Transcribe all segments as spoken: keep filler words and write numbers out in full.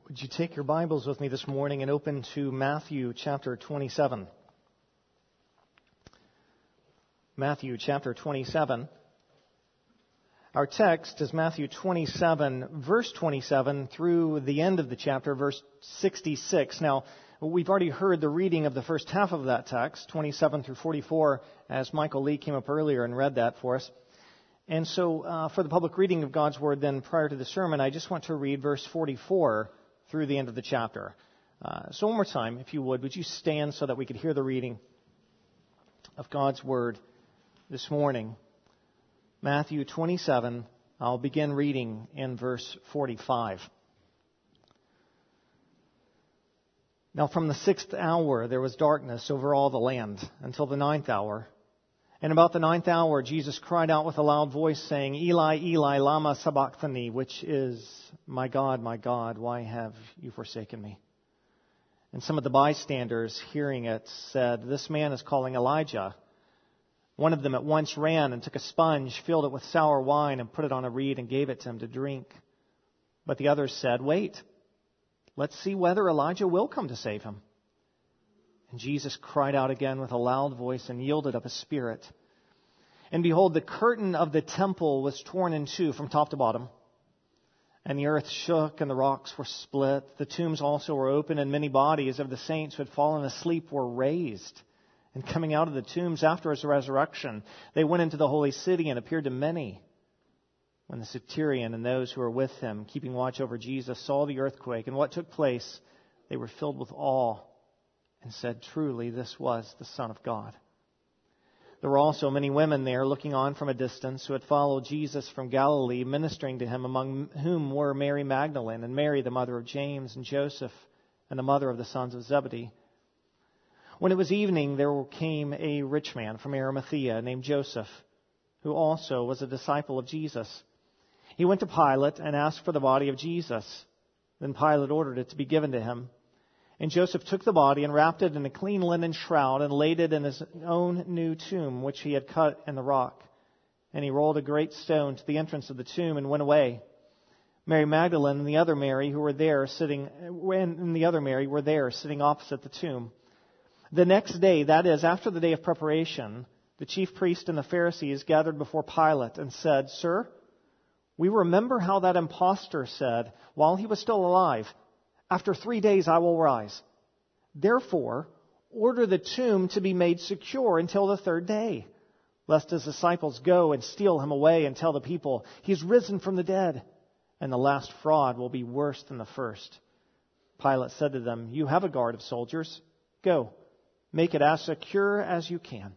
Would you take your Bibles with me this morning and open to Matthew chapter twenty-seven? Matthew chapter twenty-seven. Our text is Matthew twenty-seven, verse twenty-seven, through the end of the chapter, verse sixty-six. Now, we've already heard the reading of the first half of that text, twenty-seven through forty-four, as Michael Lee came up earlier and read that for us. And so, uh, for the public reading of God's Word then prior to the sermon, I just want to read verse forty-four through the end of the chapter. Uh, so one more time, if you would, would you stand so that we could hear the reading of God's Word this morning? Matthew twenty-seven, I'll begin reading in verse forty-five. Now from the sixth hour there was darkness over all the land until the ninth hour. And about the ninth hour Jesus cried out with a loud voice, saying, Eli, Eli, lama sabachthani, which is, My God, my God, why have you forsaken me? And some of the bystanders, hearing it, said, This man is calling Elijah. One of them at once ran and took a sponge, filled it with sour wine, and put it on a reed and gave it to him to drink. But the others said, Wait, let's see whether Elijah will come to save him. And Jesus cried out again with a loud voice and yielded up his spirit. And behold, the curtain of the temple was torn in two from top to bottom. And the earth shook and the rocks were split. The tombs also were open, and many bodies of the saints who had fallen asleep were raised. And coming out of the tombs after his resurrection, they went into the holy city and appeared to many. When the centurion and those who were with him, keeping watch over Jesus, saw the earthquake and what took place, they were filled with awe and said, Truly, this was the Son of God. There were also many women there looking on from a distance who had followed Jesus from Galilee, ministering to him, among whom were Mary Magdalene and Mary, the mother of James and Joseph, and the mother of the sons of Zebedee. When it was evening, there came a rich man from Arimathea named Joseph, who also was a disciple of Jesus. He went to Pilate and asked for the body of Jesus. Then Pilate ordered it to be given to him. And Joseph took the body and wrapped it in a clean linen shroud and laid it in his own new tomb, which he had cut in the rock. And he rolled a great stone to the entrance of the tomb and went away. Mary Magdalene and the other Mary who were there sitting, and the other Mary were there sitting opposite the tomb. The next day, that is, after the day of preparation, the chief priest and the Pharisees gathered before Pilate and said, Sir, we remember how that impostor said, while he was still alive, After three days I will rise. Therefore, order the tomb to be made secure until the third day, lest his disciples go and steal him away and tell the people, He's risen from the dead, and the last fraud will be worse than the first. Pilate said to them, You have a guard of soldiers. Go, make it as secure as you can.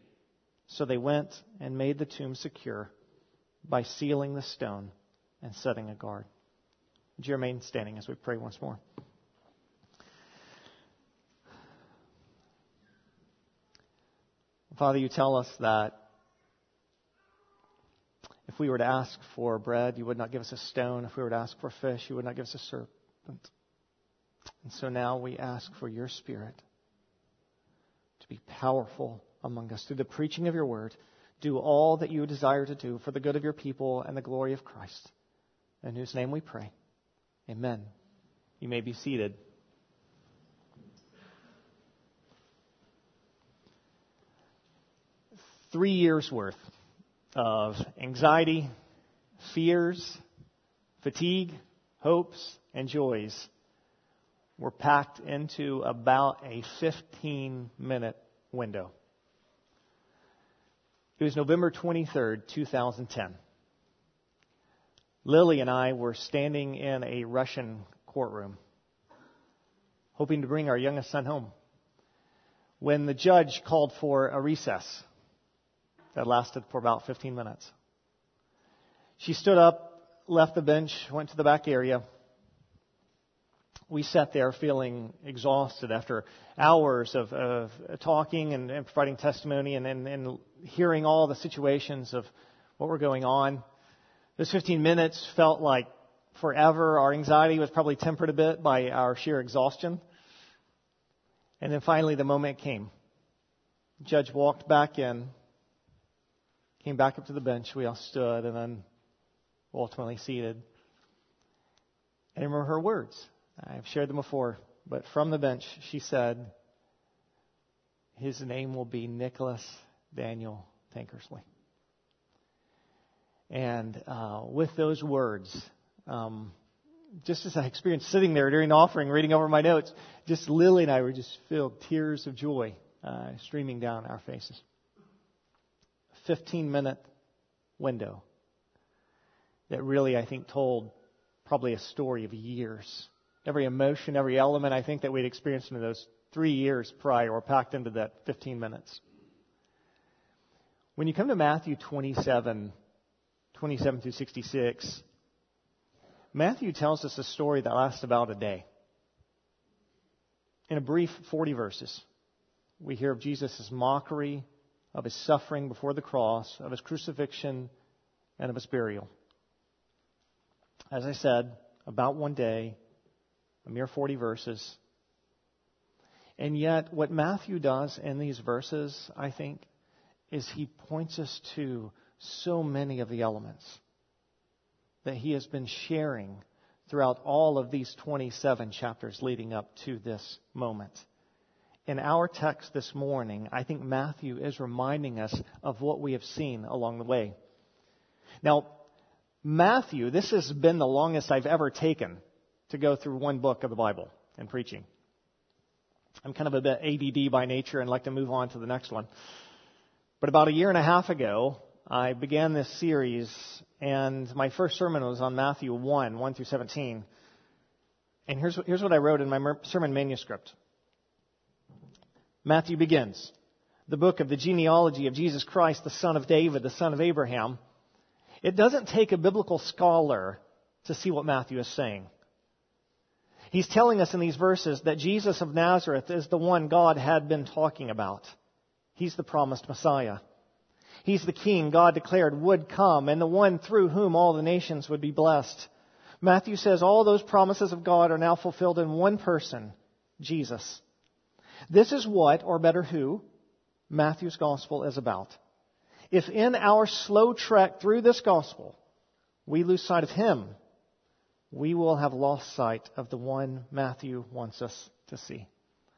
So they went and made the tomb secure by sealing the stone and setting a guard. Would you remain standing as we pray once more? Father, you tell us that if we were to ask for bread, you would not give us a stone. If we were to ask for fish, you would not give us a serpent. And so now we ask for your Spirit to be powerful among us through the preaching of your word. Do all that you desire to do for the good of your people and the glory of Christ. In whose name we pray. Amen. You may be seated. Three years worth of anxiety, fears, fatigue, hopes, and joys were packed into about a fifteen-minute window. It was November twenty-third, two thousand ten. Lily and I were standing in a Russian courtroom, hoping to bring our youngest son home, when the judge called for a recess that lasted for about fifteen minutes. She stood up, left the bench, went to the back area. We sat there feeling exhausted after hours of, of talking and, and providing testimony and, and, and hearing all the situations of what were going on. Those fifteen minutes felt like forever. Our anxiety was probably tempered a bit by our sheer exhaustion. And then finally the moment came. The judge walked back in, came back up to the bench. We all stood and then ultimately seated. And I remember her words. I've shared them before, but from the bench, she said, his name will be Nicholas Daniel Tankersley. And uh, with those words, um, just as I experienced sitting there during the offering, reading over my notes, just Lily and I were just filled, tears of joy uh, streaming down our faces. fifteen-minute window that really, I think, told probably a story of years. Every emotion, every element, I think, that we'd experienced in those three years prior were packed into that fifteen minutes. When you come to Matthew twenty-seven, twenty-seven through sixty-six, Matthew tells us a story that lasts about a day. In a brief forty verses, we hear of Jesus' mockery, of his suffering before the cross, of his crucifixion, and of his burial. As I said, about one day, a mere forty verses. And yet, what Matthew does in these verses, I think, is he points us to so many of the elements that he has been sharing throughout all of these twenty-seven chapters leading up to this moment. In our text this morning, I think Matthew is reminding us of what we have seen along the way. Now, Matthew, this has been the longest I've ever taken to go through one book of the Bible in preaching. I'm kind of a bit A D D by nature and like to move on to the next one. But about a year and a half ago, I began this series, and my first sermon was on Matthew one, one through seventeen. And here's what, here's what I wrote in my sermon manuscript. Matthew begins, the book of the genealogy of Jesus Christ, the son of David, the son of Abraham. It doesn't take a biblical scholar to see what Matthew is saying. He's telling us in these verses that Jesus of Nazareth is the one God had been talking about. He's the promised Messiah. He's the king God declared would come, and the one through whom all the nations would be blessed. Matthew says all those promises of God are now fulfilled in one person, Jesus. This is what, or better who, Matthew's gospel is about. If in our slow trek through this gospel we lose sight of him, we will have lost sight of the one Matthew wants us to see.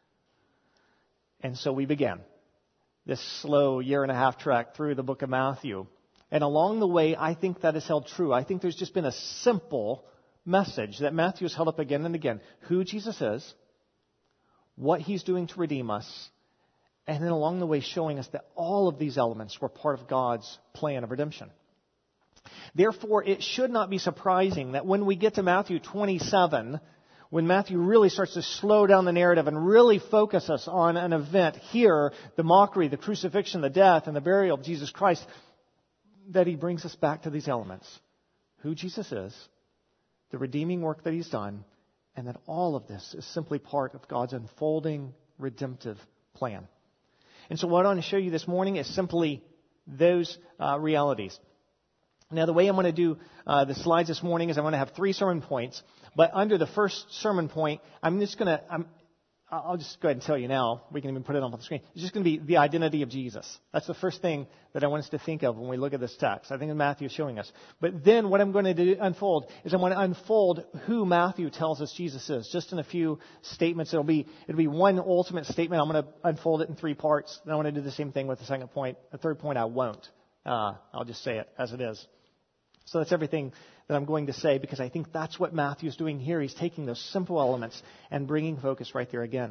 And so we begin this slow year and a half trek through the book of Matthew. And along the way, I think that is held true. I think there's just been a simple message that Matthew has held up again and again. Who Jesus is, what he's doing to redeem us, and then along the way showing us that all of these elements were part of God's plan of redemption. Therefore, it should not be surprising that when we get to Matthew twenty-seven, when Matthew really starts to slow down the narrative and really focus us on an event here, the mockery, the crucifixion, the death, and the burial of Jesus Christ, that he brings us back to these elements. Who Jesus is, the redeeming work that he's done, and that all of this is simply part of God's unfolding redemptive plan. And so what I want to show you this morning is simply those uh, realities. Now, the way I'm going to do uh, the slides this morning is I'm going to have three sermon points. But under the first sermon point, I'm just going to, I'm, I'll just go ahead and tell you now. We can even put it on the screen. It's just going to be the identity of Jesus. That's the first thing that I want us to think of when we look at this text. I think Matthew is showing us. But then what I'm going to do, unfold is I'm going to unfold who Matthew tells us Jesus is. Just in a few statements. It'll be, it'll be one ultimate statement. I'm going to unfold it in three parts. Then I want to do the same thing with the second point. The third point I won't. Uh, I'll just say it as it is. So that's everything that I'm going to say, because I think that's what Matthew's doing here. He's taking those simple elements and bringing focus right there again.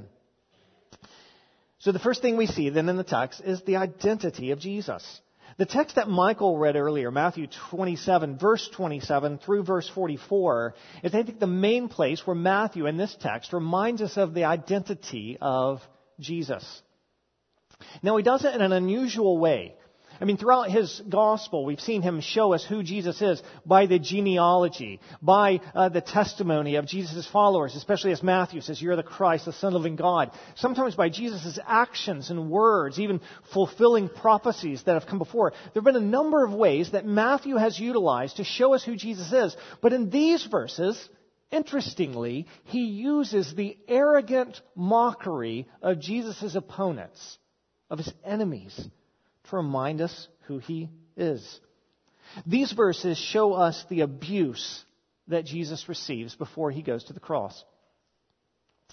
So the first thing we see then in the text is the identity of Jesus. The text that Michael read earlier, Matthew twenty-seven, verse twenty-seven through verse forty-four, is I think the main place where Matthew in this text reminds us of the identity of Jesus. Now he does it in an unusual way. I mean, throughout his gospel, we've seen him show us who Jesus is by the genealogy, by uh, the testimony of Jesus' followers, especially as Matthew says, you're the Christ, the Son of the living God. Sometimes by Jesus' actions and words, even fulfilling prophecies that have come before. There have been a number of ways that Matthew has utilized to show us who Jesus is. But in these verses, interestingly, he uses the arrogant mockery of Jesus' opponents, of his enemies, to remind us who he is. These verses show us the abuse that Jesus receives before he goes to the cross.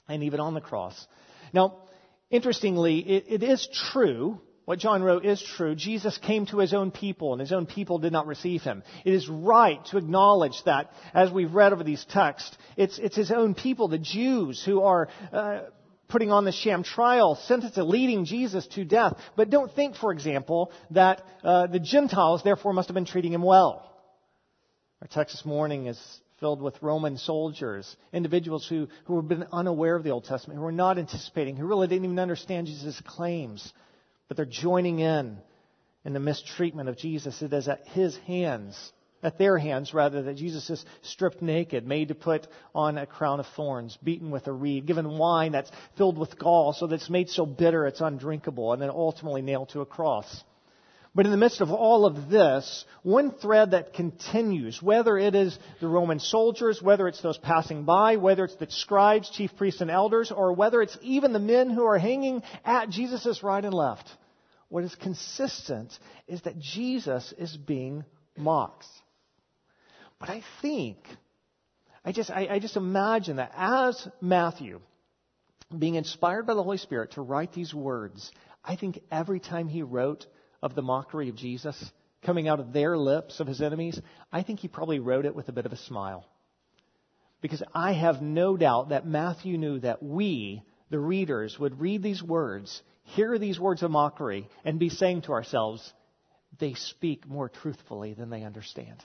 and even on the cross. Now, interestingly, it, it is true. What John wrote is true. Jesus came to his own people, and his own people did not receive him. It is right to acknowledge that, as we've read over these texts, it's, it's his own people, the Jews, who are uh, putting on the sham trial, sentencing, leading Jesus to death. But don't think, for example, that uh, the Gentiles, therefore, must have been treating him well. Our text this morning is filled with Roman soldiers, individuals who, who have been unaware of the Old Testament, who were not anticipating, who really didn't even understand Jesus' claims. But they're joining in in the mistreatment of Jesus. It is at his hands, at their hands rather, that Jesus is stripped naked, made to put on a crown of thorns, beaten with a reed, given wine that's filled with gall so that it's made so bitter it's undrinkable, and then ultimately nailed to a cross. But in the midst of all of this, one thread that continues, whether it is the Roman soldiers, whether it's those passing by, whether it's the scribes, chief priests, and elders, or whether it's even the men who are hanging at Jesus' right and left, what is consistent is that Jesus is being mocked. But I think, I just, I, I just imagine that as Matthew, being inspired by the Holy Spirit to write these words, I think every time he wrote of the mockery of Jesus coming out of their lips, of his enemies, I think he probably wrote it with a bit of a smile. Because I have no doubt that Matthew knew that we, the readers, would read these words, hear these words of mockery, and be saying to ourselves, they speak more truthfully than they understand.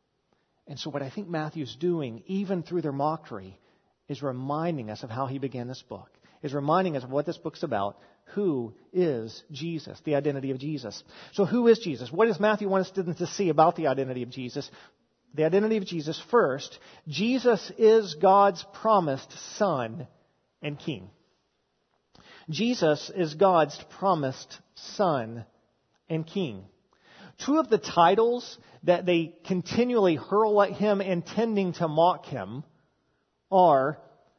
And so what I think Matthew's doing, even through their mockery, is reminding us of how he began this book, is reminding us of what this book's about. Who is Jesus? The identity of Jesus. So who is Jesus? What does Matthew want us to see about the identity of Jesus? The identity of Jesus, first, Jesus is God's promised Son and King. Jesus is God's promised Son and King. Two of the titles that they continually hurl at him, intending to mock him, are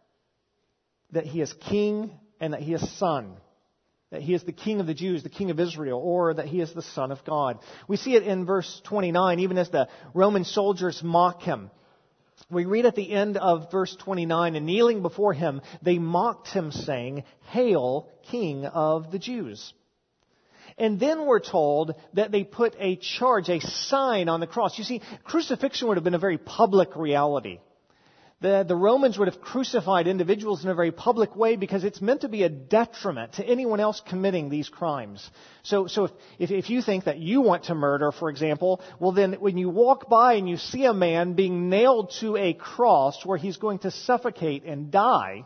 that he is King and that he is Son. That he is the King of the Jews, the King of Israel, or that he is the Son of God. We see it in verse twenty-nine, even as the Roman soldiers mock him. We read at the end of verse twenty-nine, and kneeling before him, they mocked him, saying, "Hail, King of the Jews." And then we're told that they put a charge, a sign on the cross. You see, crucifixion would have been a very public reality. The, the Romans would have crucified individuals in a very public way because it's meant to be a detriment to anyone else committing these crimes. So, so if, if, if you think that you want to murder, for example, well then when you walk by and you see a man being nailed to a cross where he's going to suffocate and die,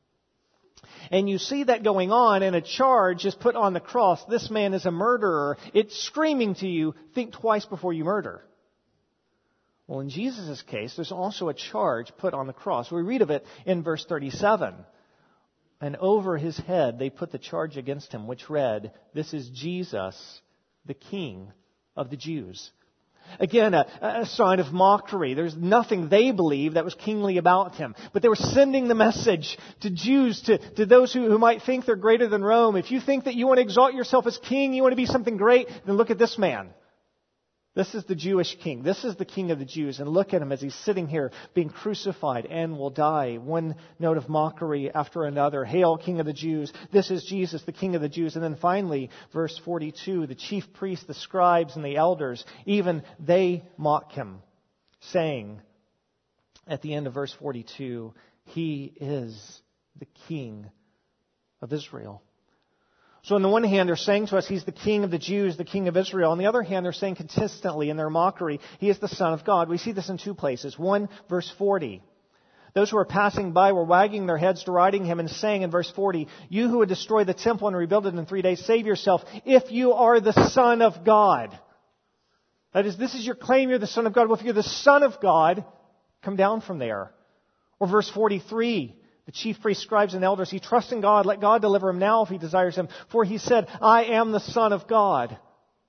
and you see that going on and a charge is put on the cross, this man is a murderer, it's screaming to you, think twice before you murder. Well, in Jesus' case, there's also a charge put on the cross. We read of it in verse thirty-seven. And over his head they put the charge against him, which read, "This is Jesus, the King of the Jews." Again, a, a sign of mockery. There's nothing they believe that was kingly about him. But they were sending the message to Jews, to, to those who, who might think they're greater than Rome. If you think that you want to exalt yourself as king, you want to be something great, then look at this man. This is the Jewish king. This is the King of the Jews. And look at him as he's sitting here being crucified and will die. One note of mockery after another. Hail, King of the Jews. This is Jesus, the King of the Jews. And then finally, verse forty-two, the chief priests, the scribes, and the elders, even they mock him, saying at the end of verse forty-two, he is the King of Israel. So on the one hand, they're saying to us, he's the King of the Jews, the King of Israel. On the other hand, they're saying consistently in their mockery, he is the Son of God. We see this in two places. One, verse forty. Those who were passing by were wagging their heads, deriding him, and saying in verse forty, "You who would destroy the temple and rebuild it in three days, save yourself, if you are the Son of God." That is, this is your claim, you're the Son of God. Well, if you're the Son of God, come down from there. Or verse forty-three. The chief priests, scribes, and elders, he trusts in God. Let God deliver him now if he desires him. For he said, "I am the Son of God."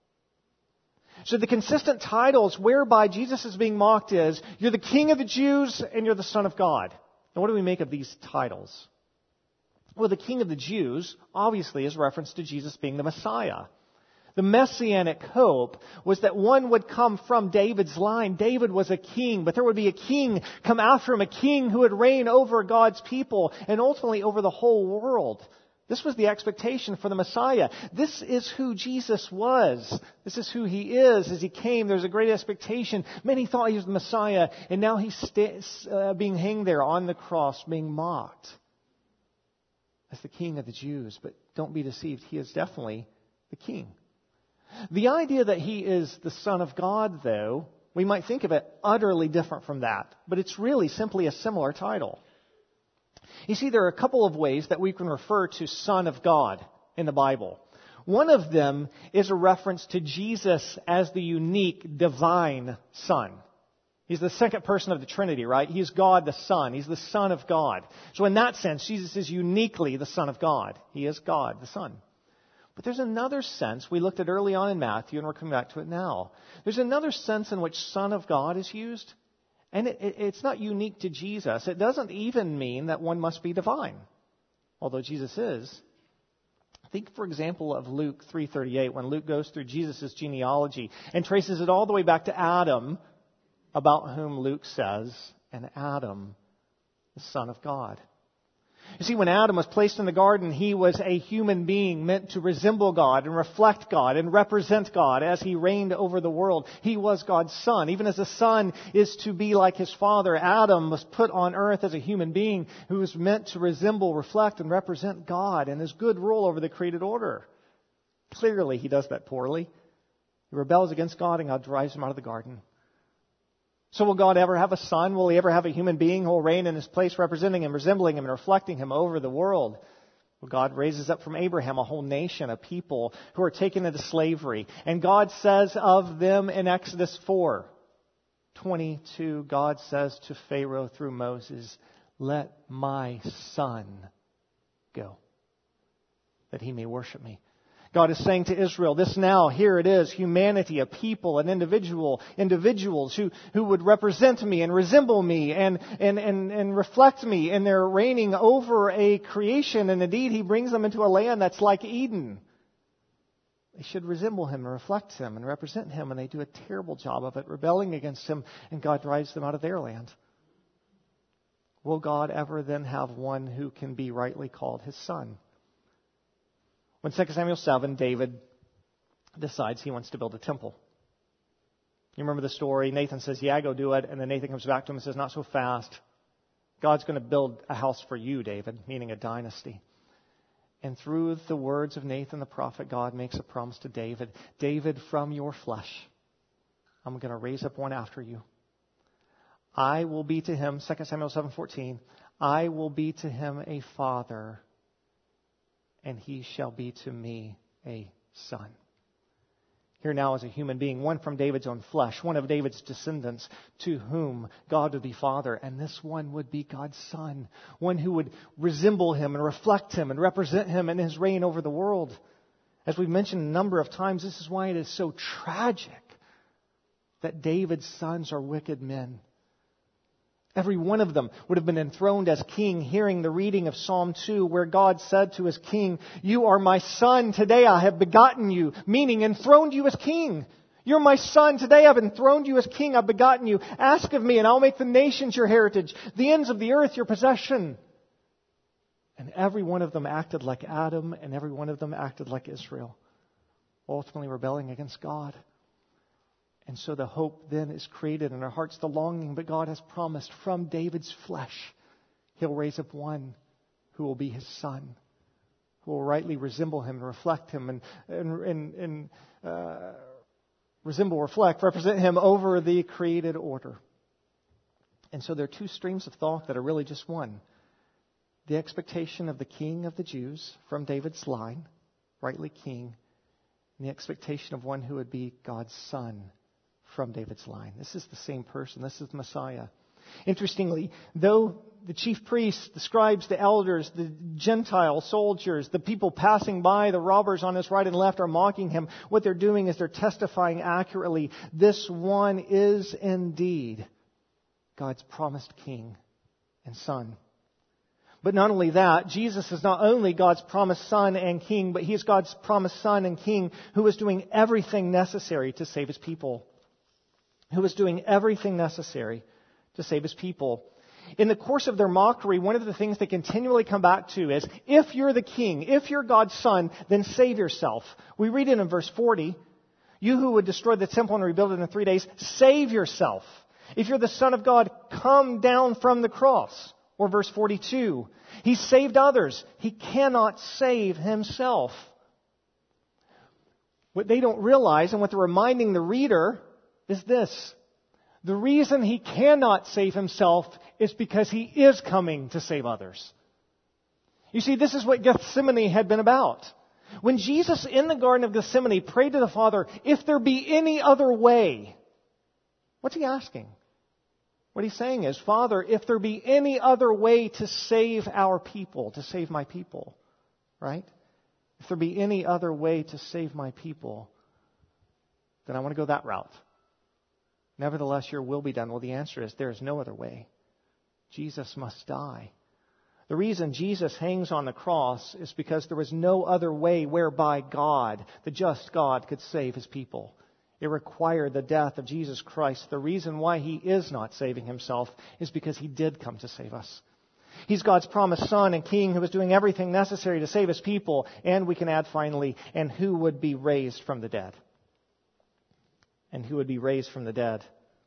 So the consistent titles whereby Jesus is being mocked is, you're the King of the Jews and you're the Son of God. Now what do we make of these titles? Well, the King of the Jews obviously is reference to Jesus being the Messiah. The messianic hope was that one would come from David's line. David was a king, but there would be a king come after him, a king who would reign over God's people and ultimately over the whole world. This was the expectation for the Messiah. This is who Jesus was. This is who He is. As He came, there's a great expectation. Many thought He was the Messiah, and now He's st- uh, being hanged there on the cross, being mocked as the King of the Jews. But don't be deceived. He is definitely the King. The idea that He is the Son of God, though, we might think of it utterly different from that. But it's really simply a similar title. You see, there are a couple of ways that we can refer to Son of God in the Bible. One of them is a reference to Jesus as the unique divine Son. He's the second person of the Trinity, right? He's God the Son. He's the Son of God. So in that sense, Jesus is uniquely the Son of God. He is God the Son. But there's another sense, we looked at early on in Matthew, and we're coming back to it now. There's another sense in which Son of God is used. And it, it, it's not unique to Jesus. It doesn't even mean that one must be divine, although Jesus is. Think, for example, of Luke three thirty-eight, when Luke goes through Jesus' genealogy and traces it all the way back to Adam, about whom Luke says, and Adam, the Son of God. You see, when Adam was placed in the garden, he was a human being meant to resemble God and reflect God and represent God as He reigned over the world. He was God's Son. Even as a son is to be like his father, Adam was put on earth as a human being who was meant to resemble, reflect, and represent God and His good rule over the created order. Clearly, he does that poorly. He rebels against God, and God drives him out of the garden. So will God ever have a son? Will He ever have a human being who will reign in His place, representing Him, resembling Him, and reflecting Him over the world? Well, God raises up from Abraham a whole nation, a people who are taken into slavery. And God says of them in Exodus four twenty-two, God says to Pharaoh through Moses, "Let my son go, that he may worship me." God is saying to Israel, this now, here it is, humanity, a people, an individual, individuals who, who would represent me and resemble me and, and, and, and reflect me, and they're reigning over a creation, and indeed He brings them into a land that's like Eden. They should resemble Him and reflect Him and represent Him, and they do a terrible job of it, rebelling against Him, and God drives them out of their land. Will God ever then have one who can be rightly called His son? When Second Samuel seven, David decides he wants to build a temple. You remember the story? Nathan says, yeah, go do it. And then Nathan comes back to him and says, not so fast. God's going to build a house for you, David, meaning a dynasty. And through the words of Nathan the prophet, God makes a promise to David. David, from your flesh, I'm going to raise up one after you. I will be to him, Second Samuel seven fourteen, I will be to him a father, and he shall be to me a son. Here now is a human being, one from David's own flesh, one of David's descendants, to whom God would be father, and this one would be God's son, one who would resemble Him and reflect Him and represent Him in His reign over the world. As we've mentioned a number of times, this is why it is so tragic that David's sons are wicked men. Every one of them would have been enthroned as king, hearing the reading of Psalm two, where God said to His king, "You are my son, today I have begotten you," meaning enthroned you as king. You're my son, today I've enthroned you as king, I've begotten you. Ask of me, and I'll make the nations your heritage, the ends of the earth your possession. And every one of them acted like Adam, and every one of them acted like Israel, ultimately rebelling against God. And so the hope then is created in our hearts, the longing, but God has promised from David's flesh, He'll raise up one who will be His son, who will rightly resemble Him and reflect Him and, and, and, and uh, resemble, reflect, represent Him over the created order. And so there are two streams of thought that are really just one. The expectation of the King of the Jews from David's line, rightly king, and the expectation of one who would be God's son from David's line. This is the same person. This is the Messiah. Interestingly, though the chief priests, the scribes, the elders, the Gentile soldiers, the people passing by, the robbers on His right and left are mocking Him, what they're doing is they're testifying accurately. This one is indeed God's promised king and son. But not only that, Jesus is not only God's promised Son and King, but He is God's promised Son and King who is doing everything necessary to save His people. Who is doing everything necessary to save His people. In the course of their mockery, one of the things they continually come back to is, if you're the King, if you're God's Son, then save yourself. We read it in verse forty. You who would destroy the temple and rebuild it in three days, save yourself. If you're the Son of God, come down from the cross. Or verse forty-two, He saved others. He cannot save Himself. What they don't realize and what they're reminding the reader is this. The reason He cannot save Himself is because He is coming to save others. You see, this is what Gethsemane had been about. When Jesus in the Garden of Gethsemane prayed to the Father, if there be any other way, what's He asking? What He's saying is, Father, if there be any other way to save our people, to save my people, right? If there be any other way to save my people, then I want to go that route. Nevertheless, your will be done. Well, the answer is there is no other way. Jesus must die. The reason Jesus hangs on the cross is because there was no other way whereby God, the just God, could save His people. It required the death of Jesus Christ. The reason why He is not saving Himself is because He did come to save us. He's God's promised Son and King who is doing everything necessary to save His people. And we can add finally, and who would be raised from the dead. And who would be raised from the dead.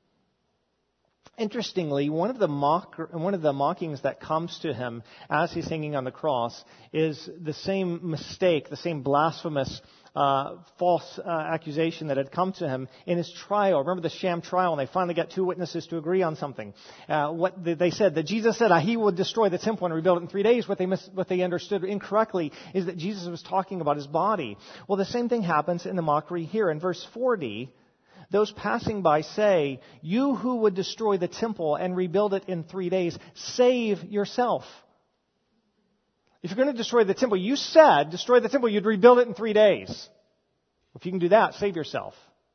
Interestingly, one of the mock, one of the mockings that comes to Him as He's hanging on the cross is the same mistake, the same blasphemous uh, false uh, accusation that had come to Him in His trial. Remember the sham trial, and they finally got two witnesses to agree on something. Uh, what they said, that Jesus said uh, He would destroy the temple and rebuild it in three days. What they mis- what they understood incorrectly is that Jesus was talking about His body. Well, the same thing happens in the mockery here. In verse forty, those passing by say, you who would destroy the temple and rebuild it in three days, save yourself. If you're going to destroy the temple, you said, destroy the temple, you'd rebuild it in three days. If you can do that, save yourself.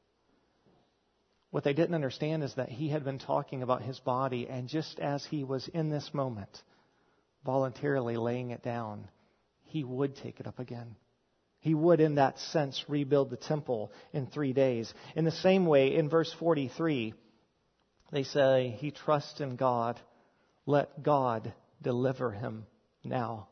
What they didn't understand is that He had been talking about His body, and just as He was in this moment, voluntarily laying it down, He would take it up again. He would, in that sense, rebuild the temple in three days. In the same way, in verse forty-three, they say, He trusts in God. Let God deliver Him now.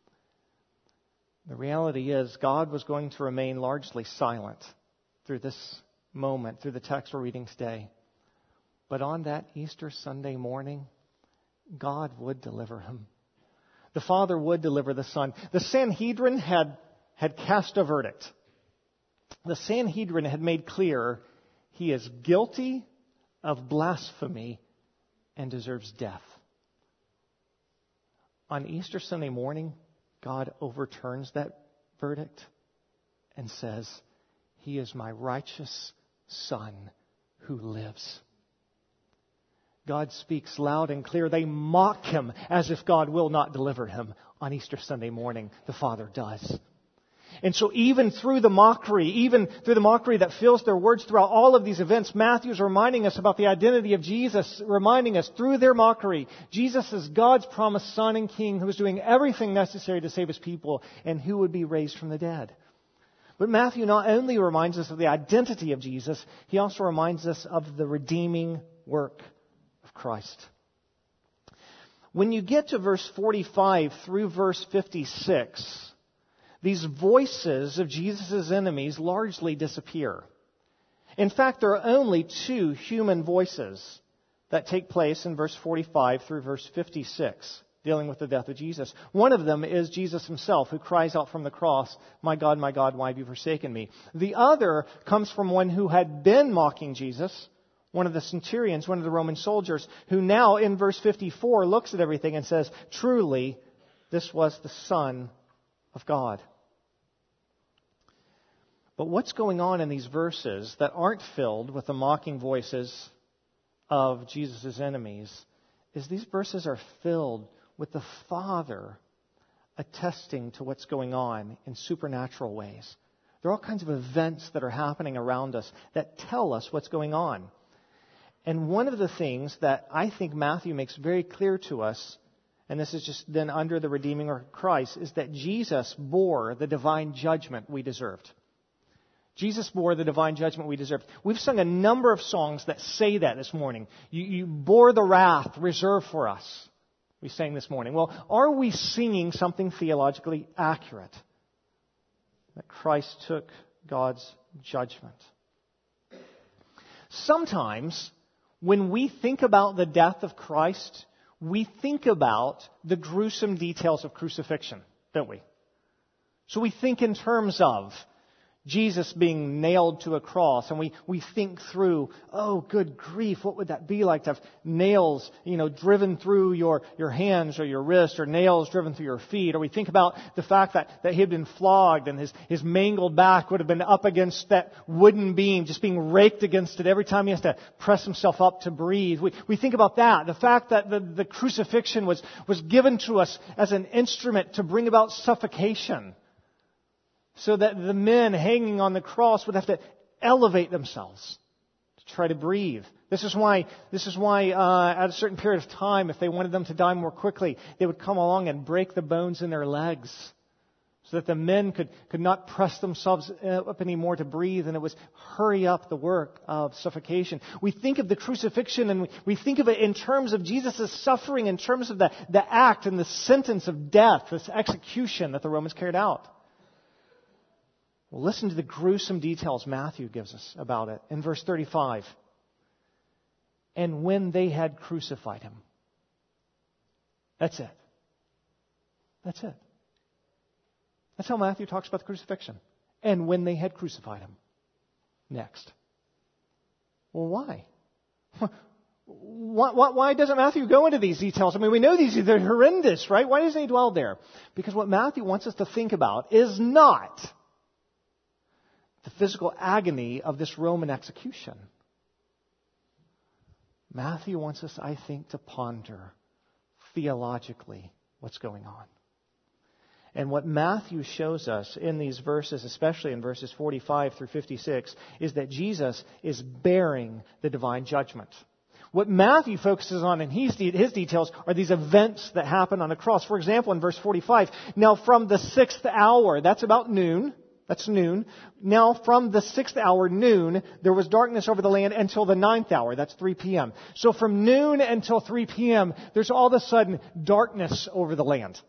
The reality is, God was going to remain largely silent through this moment, through the text we're reading today. But on that Easter Sunday morning, God would deliver Him. The Father would deliver the Son. The Sanhedrin had, had cast a verdict. The Sanhedrin had made clear He is guilty of blasphemy and deserves death. On Easter Sunday morning, God overturns that verdict and says, He is my righteous Son who lives. God speaks loud and clear. They mock Him as if God will not deliver Him. On Easter Sunday morning, the Father does. And so even through the mockery, even through the mockery that fills their words throughout all of these events, Matthew's reminding us about the identity of Jesus, reminding us through their mockery, Jesus is God's promised Son and King who is doing everything necessary to save His people and who would be raised from the dead. But Matthew not only reminds us of the identity of Jesus, he also reminds us of the redeeming work of Christ. When you get to verse forty-five through verse fifty-six, these voices of Jesus' enemies largely disappear. In fact, there are only two human voices that take place in verse forty-five through verse fifty-six, dealing with the death of Jesus. One of them is Jesus Himself, who cries out from the cross, My God, my God, why have you forsaken me? The other comes from one who had been mocking Jesus, one of the centurions, one of the Roman soldiers, who now in verse fifty-four looks at everything and says, Truly, this was the Son of God. But what's going on in these verses that aren't filled with the mocking voices of Jesus' enemies is these verses are filled with the Father attesting to what's going on in supernatural ways. There are all kinds of events that are happening around us that tell us what's going on. And one of the things that I think Matthew makes very clear to us, and this is just then under the redeeming work of Christ, is that Jesus bore the divine judgment we deserved. Jesus bore the divine judgment we deserved. We've sung a number of songs that say that this morning. You, you bore the wrath reserved for us, we sang this morning. Well, are we singing something theologically accurate? That Christ took God's judgment. Sometimes, when we think about the death of Christ, we think about the gruesome details of crucifixion, don't we? So we think in terms of Jesus being nailed to a cross, and we, we think through, oh, good grief, what would that be like to have nails, you know, driven through your, your hands or your wrist, or nails driven through your feet? Or we think about the fact that, that he had been flogged and his, his mangled back would have been up against that wooden beam, just being raked against it every time he has to press himself up to breathe. We, we think about that. The fact that the, the crucifixion was, was given to us as an instrument to bring about suffocation, so that the men hanging on the cross would have to elevate themselves to try to breathe. This is why, this is why uh, at a certain period of time, if they wanted them to die more quickly, they would come along and break the bones in their legs so that the men could, could not press themselves up anymore to breathe, and it was hurry up the work of suffocation. We think of the crucifixion, and we, we think of it in terms of Jesus' suffering, in terms of the, the act and the sentence of death, this execution that the Romans carried out. Well, listen to the gruesome details Matthew gives us about it in verse thirty-five. And when they had crucified him. That's it. That's it. That's how Matthew talks about the crucifixion. And when they had crucified him. Next. Well, why? Why, why, why doesn't Matthew go into these details? I mean, we know these are horrendous, right? Why doesn't he dwell there? Because what Matthew wants us to think about is not the physical agony of this Roman execution. Matthew wants us, I think, to ponder theologically what's going on. And what Matthew shows us in these verses, especially in verses forty-five through fifty-six, is that Jesus is bearing the divine judgment. What Matthew focuses on in his, his details are these events that happen on the cross. For example, in verse forty-five, now from the sixth hour, that's about noon, That's noon. Now from the sixth hour, noon, there was darkness over the land until the ninth hour. That's three p.m. So from noon until three p.m., there's all of a sudden darkness over the land.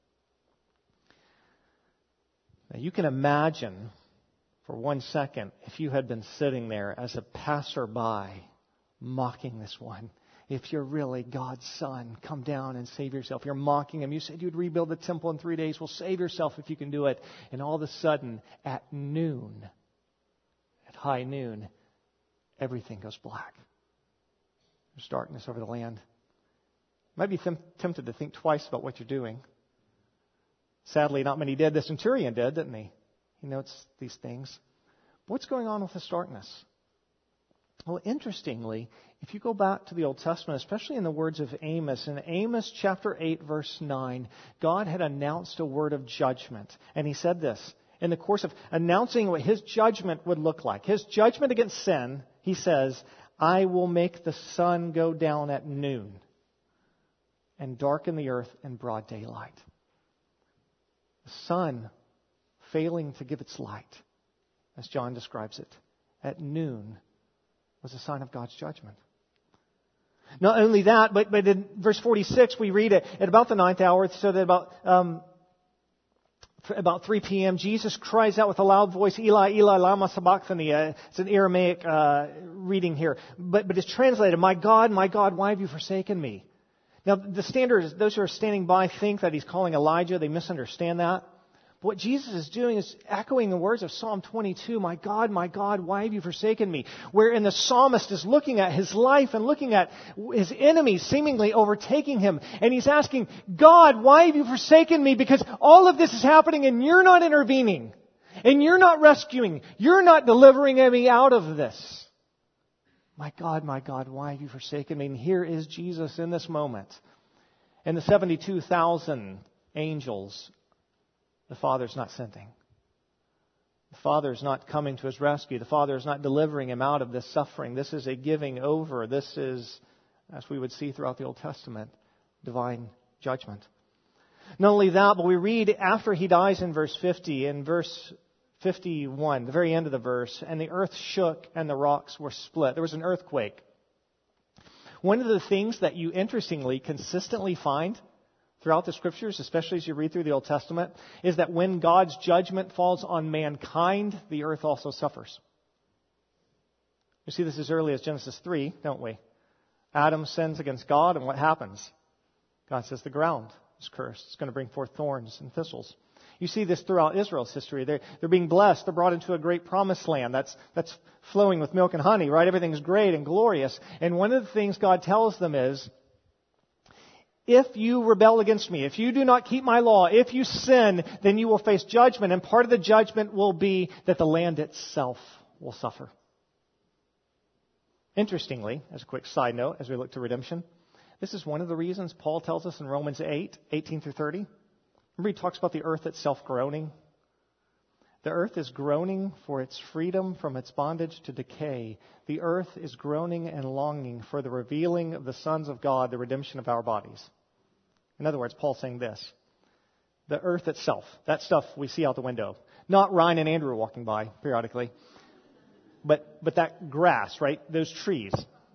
Now you can imagine for one second if you had been sitting there as a passerby mocking this one. If you're really God's son, come down and save yourself. You're mocking him. You said you'd rebuild the temple in three days. Well, save yourself if you can do it. And all of a sudden, at noon, at high noon, everything goes black. There's darkness over the land. You might be th- tempted to think twice about what you're doing. Sadly, not many did. The centurion did, didn't he? He notes these things. What's going on with this darkness? Well, interestingly, if you go back to the Old Testament, especially in the words of Amos, in Amos chapter eight, verse nine, God had announced a word of judgment. And he said this, in the course of announcing what his judgment would look like. His judgment against sin, he says, I will make the sun go down at noon and darken the earth in broad daylight. The sun failing to give its light, as John describes it, at noon was a sign of God's judgment. Not only that, but, but in verse forty-six we read it at about the ninth hour, so that about um, about three p.m. Jesus cries out with a loud voice, Eli, Eli, lama sabachthani. Uh, it's an Aramaic uh, reading here, but but it's translated, My God, my God, why have you forsaken me? Now the standard is those who are standing by think that he's calling Elijah. They misunderstand that. What Jesus is doing is echoing the words of Psalm twenty-two, My God, my God, why have you forsaken me? Wherein the psalmist is looking at his life and looking at his enemies seemingly overtaking him. And he's asking, God, why have you forsaken me? Because all of this is happening and you're not intervening. And you're not rescuing. You're not delivering me out of this. My God, my God, why have you forsaken me? And here is Jesus in this moment. And the seventy-two thousand angels, the Father's not sending. The Father's not coming to his rescue. The Father is not delivering him out of this suffering. This is a giving over. This is, as we would see throughout the Old Testament, divine judgment. Not only that, but we read after he dies in verse fifty, in verse fifty-one, the very end of the verse, and the earth shook and the rocks were split. There was an earthquake. One of the things that you interestingly consistently find throughout the Scriptures, especially as you read through the Old Testament, is that when God's judgment falls on mankind, the earth also suffers. We see this as early as Genesis three, don't we? Adam sins against God, and what happens? God says the ground is cursed. It's going to bring forth thorns and thistles. You see this throughout Israel's history. They're, they're being blessed. They're brought into a great promised land that's, that's flowing with milk and honey, right? Everything's great and glorious. And one of the things God tells them is, if you rebel against me, if you do not keep my law, if you sin, then you will face judgment. And part of the judgment will be that the land itself will suffer. Interestingly, as a quick side note, as we look to redemption, this is one of the reasons Paul tells us in Romans eight, eighteen through thirty. Remember he talks about the earth itself groaning? The earth is groaning for its freedom from its bondage to decay. The earth is groaning and longing for the revealing of the sons of God, the redemption of our bodies. In other words, Paul's saying this. The earth itself, that stuff we see out the window. Not Ryan and Andrew walking by periodically. But, but that grass, right? Those trees.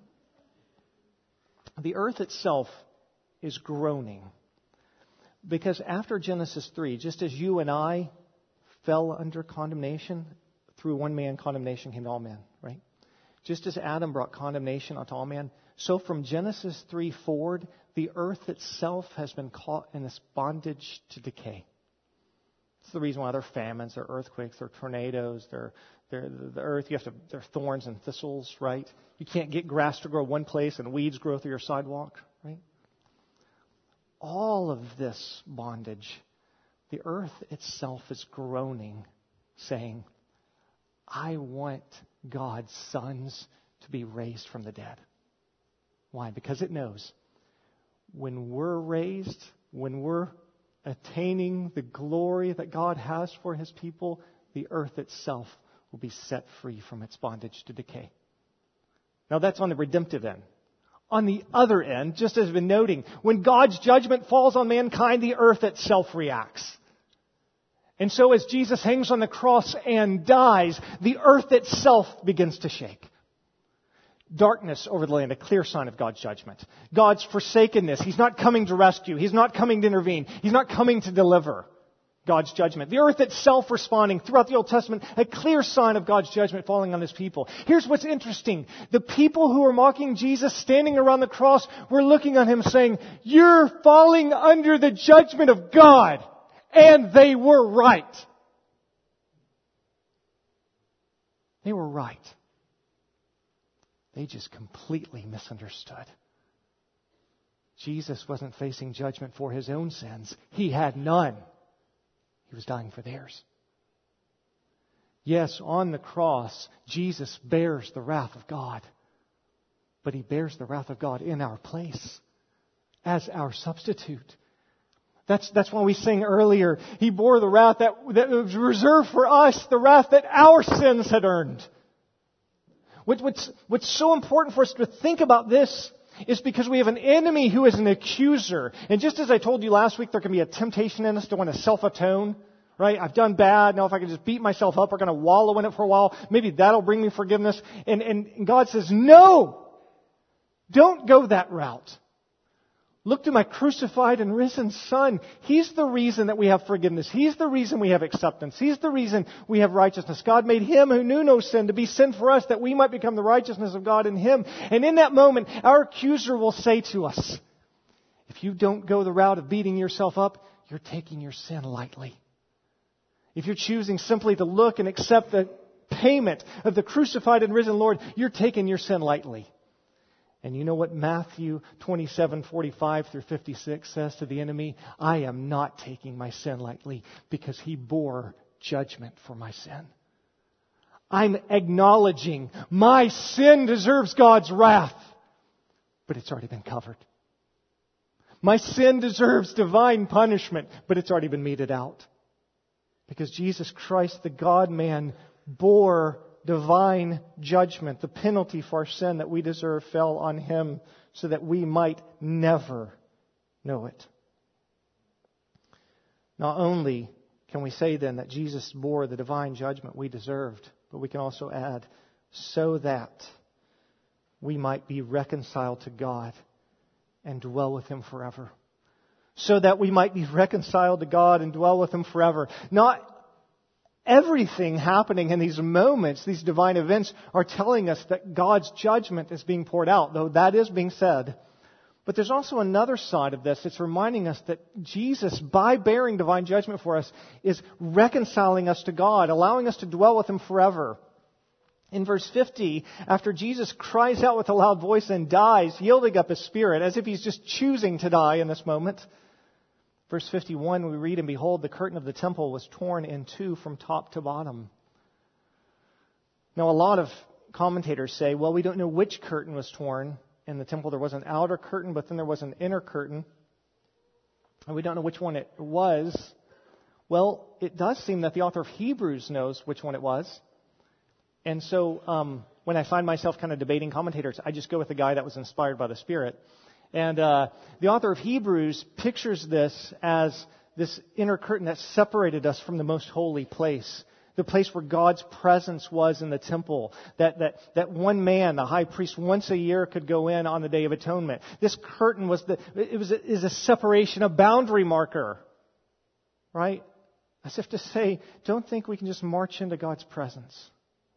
The earth itself is groaning. Because after Genesis three, just as you and I fell under condemnation, through one man condemnation came to all men, right? Just as Adam brought condemnation onto all men, so from Genesis three forward, the earth itself has been caught in this bondage to decay. It's the reason why there are famines, there are earthquakes, there are tornadoes, there, there the earth, you have to, there are thorns and thistles, right? You can't get grass to grow one place and weeds grow through your sidewalk, right? All of this bondage, the earth itself is groaning, saying, I want God's sons to be raised from the dead. Why? Because it knows when we're raised, when we're attaining the glory that God has for His people, the earth itself will be set free from its bondage to decay. Now that's on the redemptive end. On the other end, just as we've been noting, when God's judgment falls on mankind, the earth itself reacts. And so as Jesus hangs on the cross and dies, the earth itself begins to shake. Darkness over the land, a clear sign of God's judgment. God's forsakenness. He's not coming to rescue. He's not coming to intervene. He's not coming to deliver. God's judgment. The earth itself responding throughout the Old Testament, a clear sign of God's judgment falling on His people. Here's what's interesting. The people who were mocking Jesus standing around the cross were looking on Him saying, you're falling under the judgment of God. And they were right. They were right. They just completely misunderstood. Jesus wasn't facing judgment for His own sins. He had none. He was dying for theirs. Yes, on the cross, Jesus bears the wrath of God. But He bears the wrath of God in our place as our substitute. That's, that's why we sang earlier, He bore the wrath that, that was reserved for us, the wrath that our sins had earned. What, what's, what's so important for us to think about this is because we have an enemy who is an accuser. And just as I told you last week, there can be a temptation in us to want to self-atone. Right? I've done bad. Now if I can just beat myself up, we're going to wallow in it for a while. Maybe that'll bring me forgiveness. And, and God says, no! Don't go that route. Look to my crucified and risen Son. He's the reason that we have forgiveness. He's the reason we have acceptance. He's the reason we have righteousness. God made Him who knew no sin to be sin for us that we might become the righteousness of God in Him. And in that moment, our accuser will say to us, if you don't go the route of beating yourself up, you're taking your sin lightly. If you're choosing simply to look and accept the payment of the crucified and risen Lord, you're taking your sin lightly. And you know what Matthew twenty-seven, forty-five through fifty-six says to the enemy? I am not taking my sin lightly because He bore judgment for my sin. I'm acknowledging my sin deserves God's wrath, but it's already been covered. My sin deserves divine punishment, but it's already been meted out. Because Jesus Christ, the God-man, bore divine judgment. The penalty for our sin that we deserve fell on Him so that we might never know it Not only can we say then that Jesus bore the divine judgment we deserved, but we can also add, so that we might be reconciled to God and dwell with Him forever. So that we might be reconciled to God and dwell with Him forever. Not everything happening in these moments, these divine events, are telling us that God's judgment is being poured out, though that is being said. But there's also another side of this. It's reminding us that Jesus, by bearing divine judgment for us, is reconciling us to God, allowing us to dwell with Him forever. In verse fifty, after Jesus cries out with a loud voice and dies, yielding up His Spirit, as if He's just choosing to die in this moment. Verse fifty-one, we read, and behold, the curtain of the temple was torn in two from top to bottom. Now, a lot of commentators say, well, we don't know which curtain was torn in the temple. There was an outer curtain, but then there was an inner curtain. And we don't know which one it was. Well, it does seem that the author of Hebrews knows which one it was. And so um, when I find myself kind of debating commentators, I just go with the guy that was inspired by the Spirit. And uh, the author of Hebrews pictures this as this inner curtain that separated us from the most holy place. The place where God's presence was in the temple. That, that, that one man, the high priest, once a year could go in on the Day of Atonement. This curtain was the, it was a, is a separation, a boundary marker. Right? As if to say, don't think we can just march into God's presence.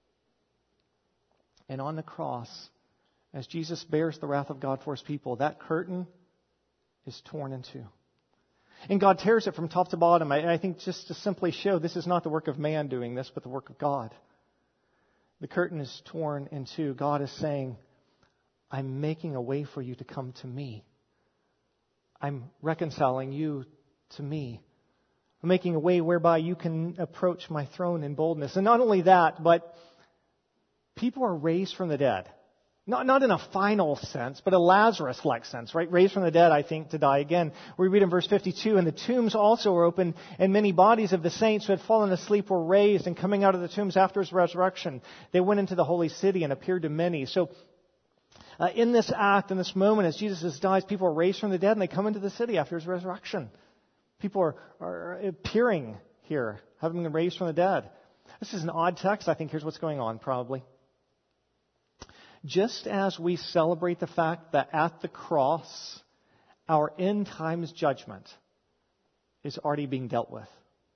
And on the cross, as Jesus bears the wrath of God for His people, that curtain is torn in two. And God tears it from top to bottom. I, I think just to simply show this is not the work of man doing this, but the work of God. The curtain is torn in two. God is saying, I'm making a way for you to come to me. I'm reconciling you to me. I'm making a way whereby you can approach my throne in boldness. And not only that, but people are raised from the dead. Not, not in a final sense, but a Lazarus-like sense, right? Raised from the dead, I think, to die again. We read in verse fifty-two, and the tombs also were opened, and many bodies of the saints who had fallen asleep were raised, and coming out of the tombs after His resurrection, they went into the holy city and appeared to many. So, uh, in this act, in this moment, as Jesus dies, people are raised from the dead, and they come into the city after His resurrection. People are, are appearing here, having been raised from the dead. This is an odd text. I think here's what's going on, probably. Just as we celebrate the fact that at the cross, our end times judgment is already being dealt with.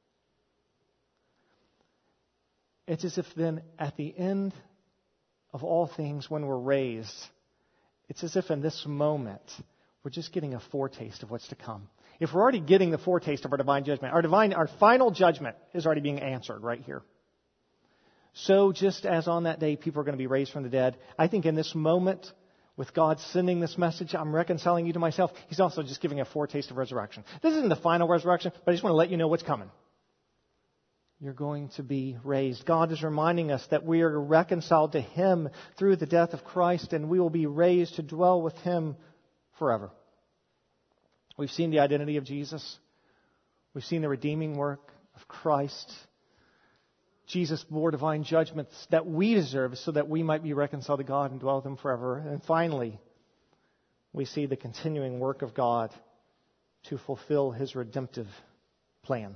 It's as if then at the end of all things, when we're raised, it's as if in this moment, we're just getting a foretaste of what's to come. If we're already getting the foretaste of our divine judgment, our divine, our final judgment is already being answered right here. So just as on that day people are going to be raised from the dead, I think in this moment, with God sending this message, I'm reconciling you to myself, He's also just giving a foretaste of resurrection. This isn't the final resurrection, but I just want to let you know what's coming. You're going to be raised. God is reminding us that we are reconciled to Him through the death of Christ, and we will be raised to dwell with Him forever. We've seen the identity of Jesus. We've seen the redeeming work of Christ. Jesus bore divine judgments that we deserve so that we might be reconciled to God and dwell with Him forever. And finally, we see the continuing work of God to fulfill His redemptive plan.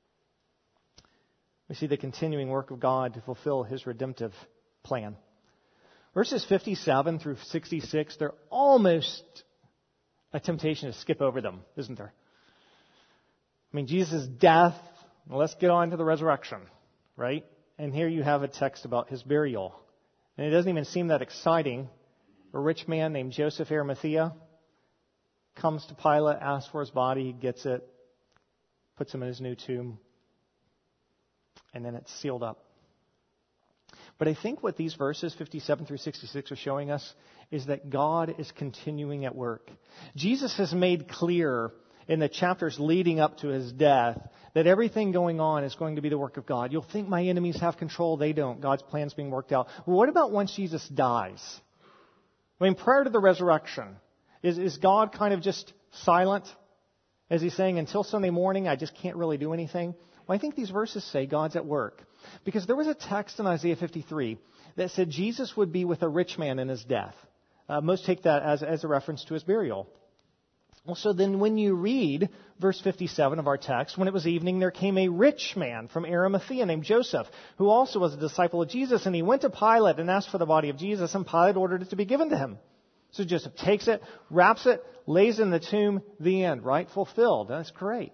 We see the continuing work of God to fulfill His redemptive plan. Verses fifty-seven through sixty-six, they're almost a temptation to skip over them, isn't there? I mean, Jesus' death, well, let's get on to the resurrection. Right? And here you have a text about His burial. And it doesn't even seem that exciting. A rich man named Joseph Arimathea comes to Pilate, asks for His body, he gets it, puts Him in His new tomb, and then it's sealed up. But I think what these verses, fifty-seven through sixty-six, are showing us is that God is continuing at work. Jesus has made clear in the chapters leading up to His death that everything going on is going to be the work of God. You'll think my enemies have control. They don't. God's plan's being worked out. Well, what about once Jesus dies? I mean, prior to the resurrection, is, is God kind of just silent? Is He saying, until Sunday morning, I just can't really do anything? Well, I think these verses say God's at work. Because there was a text in Isaiah fifty-three that said Jesus would be with a rich man in his death. Uh, most take that as, as a reference to His burial. Well, so then when you read verse fifty-seven of our text, when it was evening, there came a rich man from Arimathea named Joseph, who also was a disciple of Jesus, and he went to Pilate and asked for the body of Jesus, and Pilate ordered it to be given to him. So Joseph takes it, wraps it, lays it in the tomb, the end, right? Fulfilled. That's great.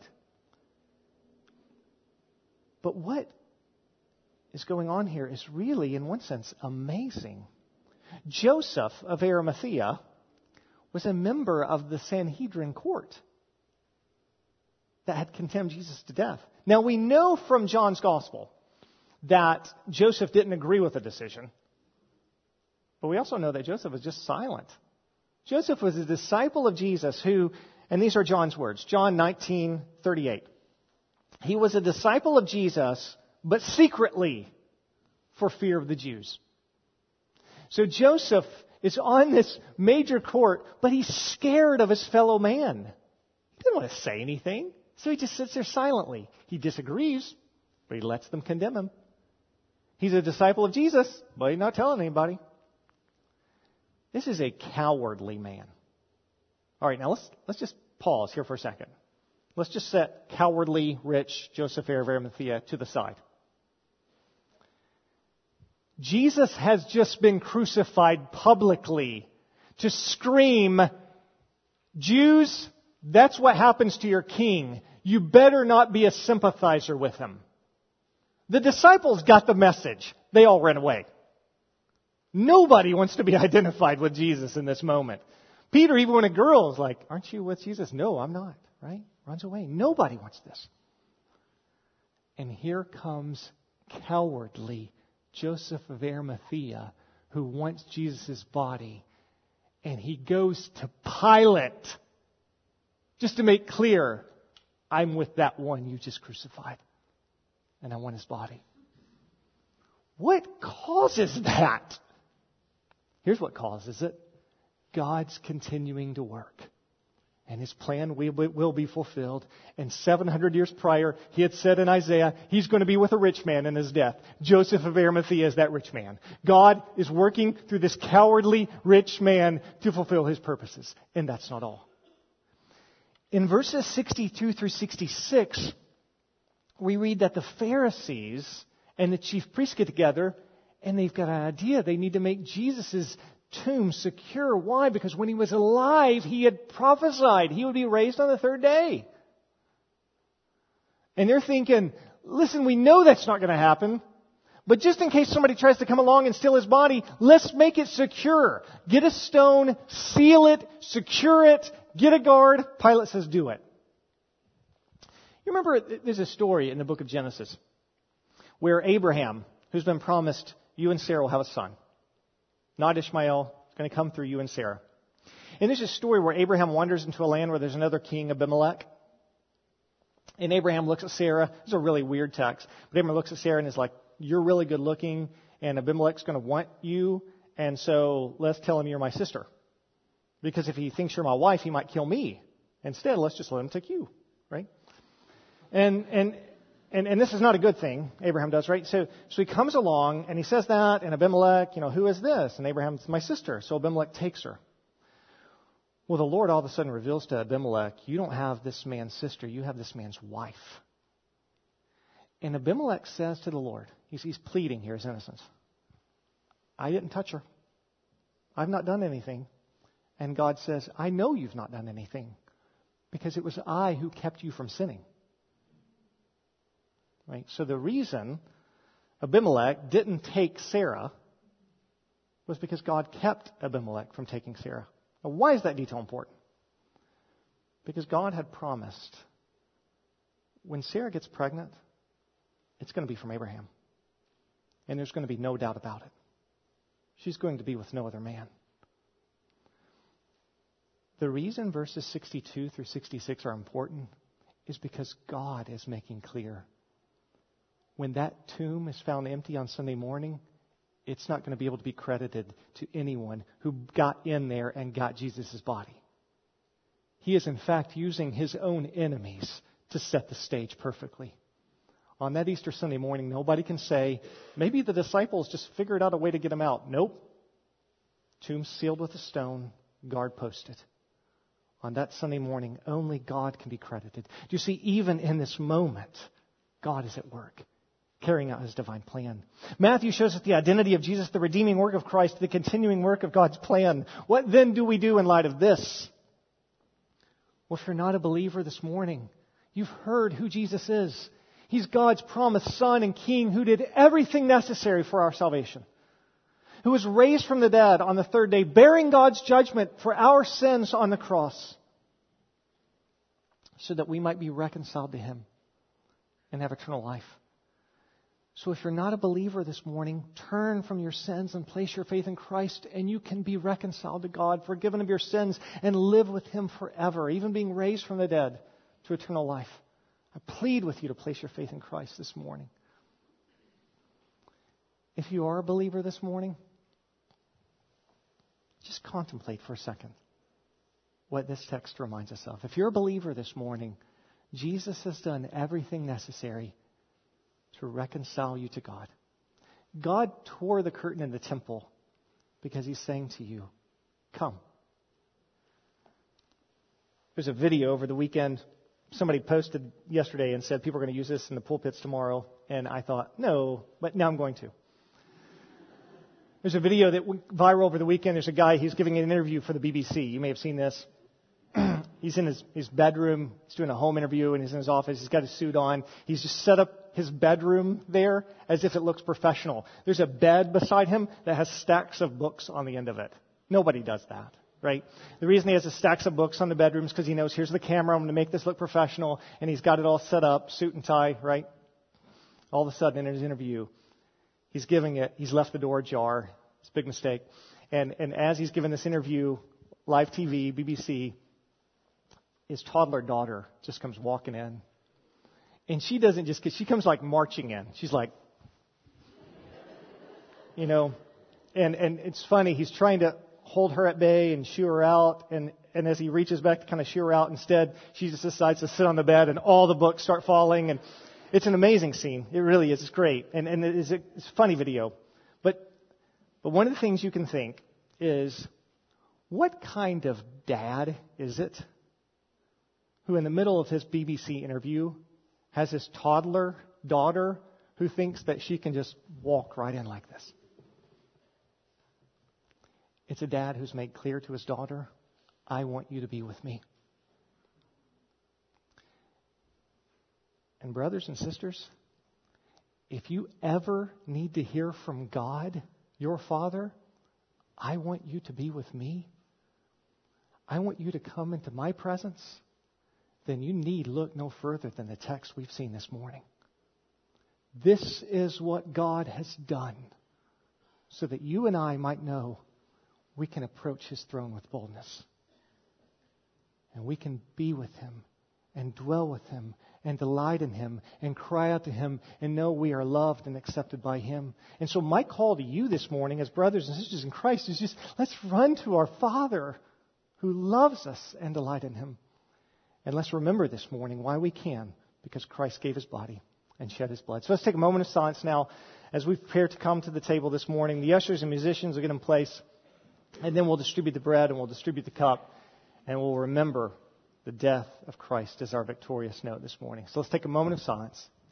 But what is going on here is really, in one sense, amazing. Joseph of Arimathea was a member of the Sanhedrin court that had condemned Jesus to death. Now, we know from John's gospel that Joseph didn't agree with the decision. But we also know that Joseph was just silent. Joseph was a disciple of Jesus who, and these are John's words, John nineteen thirty-eight. He was a disciple of Jesus, but secretly for fear of the Jews. So Joseph is on this major court, but he's scared of his fellow man. He doesn't want to say anything, so he just sits there silently. He disagrees, but he lets them condemn him. He's a disciple of Jesus, but he's not telling anybody. This is a cowardly man. All right, now let's let's just pause here for a second. Let's just set cowardly, rich Joseph of Arimathea to the side. Jesus has just been crucified publicly to scream, Jews, that's what happens to your king. You better not be a sympathizer with him. The disciples got the message. They all ran away. Nobody wants to be identified with Jesus in this moment. Peter, even when a girl is like, aren't you with Jesus? No, I'm not, right? Runs away. Nobody wants this. And here comes cowardly Joseph of Arimathea, who wants Jesus' body, and he goes to Pilate just to make clear, I'm with that one you just crucified, and I want his body. What causes that? Here's what causes it. God's continuing to work. And his plan will be fulfilled. And seven hundred years prior, he had said in Isaiah, he's going to be with a rich man in his death. Joseph of Arimathea is that rich man. God is working through this cowardly rich man to fulfill his purposes. And that's not all. In verses sixty-two through sixty-six, we read that the Pharisees and the chief priests get together, and they've got an idea. They need to make Jesus' tomb secure. Why? Because when he was alive, he had prophesied he would be raised on the third day. And they're thinking, listen, we know that's not going to happen, but just in case somebody tries to come along and steal his body, let's make it secure. Get a stone, seal it, secure it, get a guard. Pilate says, do it. You remember there's a story in the book of Genesis where Abraham, who's been promised, you and Sarah will have a son. Not Ishmael. It's going to come through you and Sarah. And there's a story where Abraham wanders into a land where there's another king, Abimelech. And Abraham looks at Sarah. This is a really weird text. But Abraham looks at Sarah and is like, you're really good looking, and Abimelech's going to want you, and so let's tell him you're my sister. Because if he thinks you're my wife, he might kill me. Instead, let's just let him take you, right? And and And, and this is not a good thing, Abraham does, right? So, so he comes along and he says that, and Abimelech, you know, who is this? And Abraham's my sister. So Abimelech takes her. Well, the Lord all of a sudden reveals to Abimelech, you don't have this man's sister, you have this man's wife. And Abimelech says to the Lord, he's, he's pleading here his innocence. I didn't touch her. I've not done anything. And God says, I know you've not done anything because it was I who kept you from sinning. Right? So the reason Abimelech didn't take Sarah was because God kept Abimelech from taking Sarah. Now, why is that detail important? Because God had promised when Sarah gets pregnant, it's going to be from Abraham. And there's going to be no doubt about it. She's going to be with no other man. The reason verses sixty-two through sixty-six are important is because God is making clear when that tomb is found empty on Sunday morning, it's not going to be able to be credited to anyone who got in there and got Jesus' body. He is in fact using his own enemies to set the stage perfectly. On that Easter Sunday morning, nobody can say, maybe the disciples just figured out a way to get him out. Nope. Tomb sealed with a stone, guard posted. on that Sunday morning, only God can be credited. Do you see, even in this moment, God is at work, carrying out His divine plan. Matthew shows us the identity of Jesus, the redeeming work of Christ, the continuing work of God's plan. What then do we do in light of this? Well, if you're not a believer this morning, you've heard who Jesus is. He's God's promised Son and King who did everything necessary for our salvation, who was raised from the dead on the third day, bearing God's judgment for our sins on the cross, so that we might be reconciled to Him and have eternal life. So if you're not a believer this morning, turn from your sins and place your faith in Christ, and you can be reconciled to God, forgiven of your sins, and live with Him forever, even being raised from the dead to eternal life. I plead with you to place your faith in Christ this morning. If you are a believer this morning, just contemplate for a second what this text reminds us of. If you're a believer this morning, Jesus has done everything necessary to reconcile you to God. God tore the curtain in the temple because He's saying to you, come. There's a video over the weekend. Somebody posted yesterday and said people are going to use this in the pulpits tomorrow. And I thought, no, but now I'm going to. There's a video that went viral over the weekend. There's a guy, he's giving an interview for the B B C. You may have seen this. He's in his, his bedroom. He's doing a home interview, and he's in his office. He's got his suit on. He's just set up his bedroom there as if it looks professional. There's a bed beside him that has stacks of books on the end of it. Nobody does that, right? The reason he has the stacks of books on the bedroom is because he knows, here's the camera. I'm going to make this look professional. And he's got it all set up, suit and tie, right? All of a sudden, in his interview, he's giving it. He's left the door ajar. It's a big mistake. And, and as he's giving this interview, live T V, B B C, his toddler daughter just comes walking in. And she doesn't just, because she comes like marching in. She's like, you know, and, and it's funny. He's trying to hold her at bay and shoo her out. And, and as he reaches back to kind of shoo her out, instead, she just decides to sit on the bed and all the books start falling. And it's an amazing scene. It really is. It's great. And, and it's a, it's a funny video. But, but one of the things you can think is, what kind of dad is it who in the middle of his B B C interview has his toddler daughter who thinks that she can just walk right in like this? It's a dad who's made clear to his daughter, I want you to be with me. And brothers and sisters, if you ever need to hear from God, your Father, I want you to be with me. I want you to come into my presence. Then you need look no further than the text we've seen this morning. This is what God has done so that you and I might know we can approach His throne with boldness. And we can be with Him and dwell with Him and delight in Him and cry out to Him and know we are loved and accepted by Him. And so my call to you this morning as brothers and sisters in Christ is just, let's run to our Father who loves us and delight in Him. And let's remember this morning why we can, because Christ gave His body and shed His blood. So let's take a moment of silence now as we prepare to come to the table this morning. The ushers and musicians will get in place, and then we'll distribute the bread and we'll distribute the cup, and we'll remember the death of Christ as our victorious note this morning. So let's take a moment of silence.